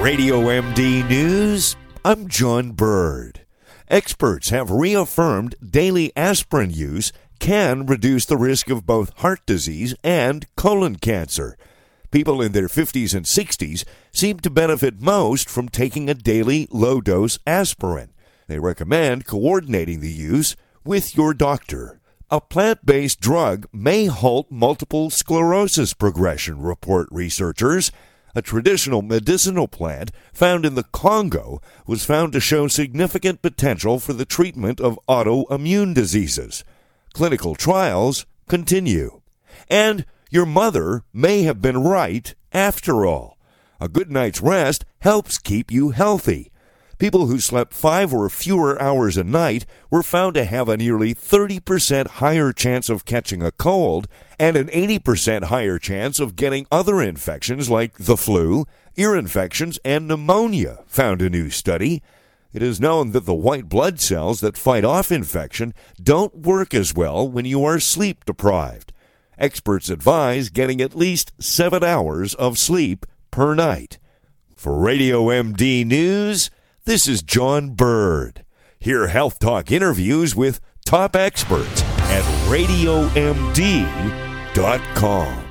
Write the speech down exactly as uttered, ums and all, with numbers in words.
Radio M D News, I'm John Bird. Experts have reaffirmed daily aspirin use can reduce the risk of both heart disease and colon cancer. People in their fifties and sixties seem to benefit most from taking a daily low-dose aspirin. They recommend coordinating the use with your doctor. A plant-based drug may halt multiple sclerosis progression, report researchers. A traditional medicinal plant found in the Congo was found to show significant potential for the treatment of autoimmune diseases. Clinical trials continue. And your mother may have been right after all. A good night's rest helps keep you healthy. People who slept five or fewer hours a night were found to have a nearly thirty percent higher chance of catching a cold and an eighty percent higher chance of getting other infections like the flu, ear infections, and pneumonia, found a new study. It is known that the white blood cells that fight off infection don't work as well when you are sleep deprived. Experts advise getting at least seven hours of sleep per night. For Radio M D News, this is John Bird. Hear Health Talk interviews with top experts at radio m d dot com.